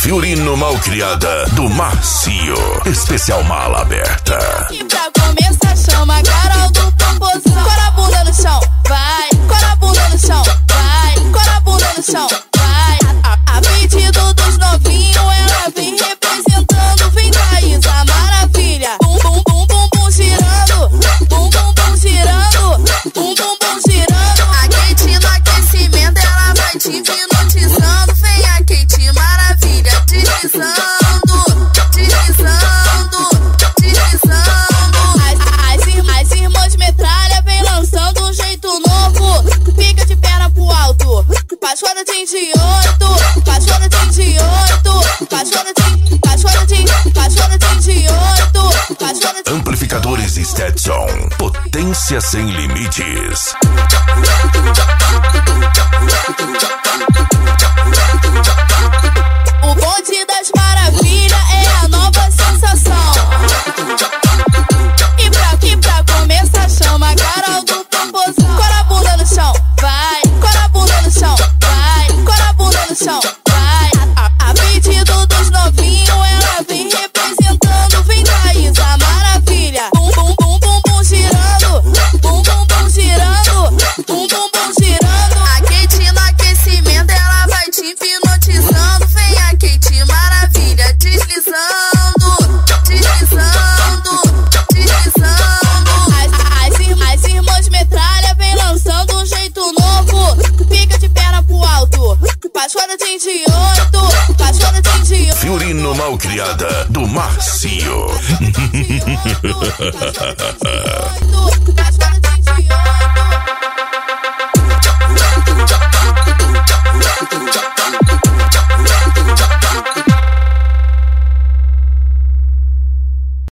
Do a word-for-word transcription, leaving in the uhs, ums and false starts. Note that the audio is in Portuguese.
Fiorino Malcriada do Macio. Especial Mala Aberta. E pra começar chama Carol do Popozão. Cora a bunda no chão, vai. Cora a bunda no chão, vai. Cora a bunda no chão, vai. A, a pedido dos novinhos, ela vem representando. Vem Thaís, a maravilha. Bum, bum, bum, bum, bum, girando. Bum, bum, bum, girando. Bum, bum, bum, girando. A Kate no aquecimento, ela vai te hipnotizando. Vem a Kate, maravilha, deslizando, deslizando, deslizando. As, as, as irmãs metralha vem lançando um jeito novo. Fica de perna pro alto, Paixona de oito, Paixona de oito, Paixona de, Paixona de, Paixona de oito, Paixona de... Amplificadores Stetson, potência sem limites. O bonde das maravilhas é a nova sensação. E pra, e pra começar chama Carol do Popozão. Cora a bunda no chão, vai. Cora a bunda no chão, vai. Cora a bunda no chão, vai. A, a pedido dos novinhos, ela vem representando. Vem Thaís, a maravilha. Bum, bum, bum, bum, bum, girando. Bum, bum, bum, girando. Bum, bum, bum, girando. A Kate no aquecimento, ela vai te hipnotizando. Vem a Kate, maravilha, deslizando, deslizando, deslizando. As, as, as irmãs metralha vem lançando um jeito novo. Fica de perna pro alto, Paixona de oito, Paixona de oito. Fiorino Malcriada do Macio.